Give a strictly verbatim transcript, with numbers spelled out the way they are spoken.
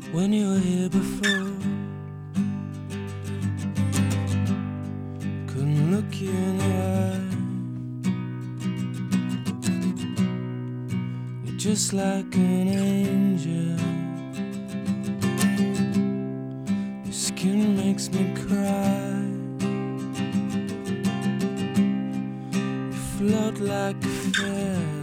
when you were here before. Couldn't look you in the eye. You're just like an angel. Your skin makes me cry. You float like a feather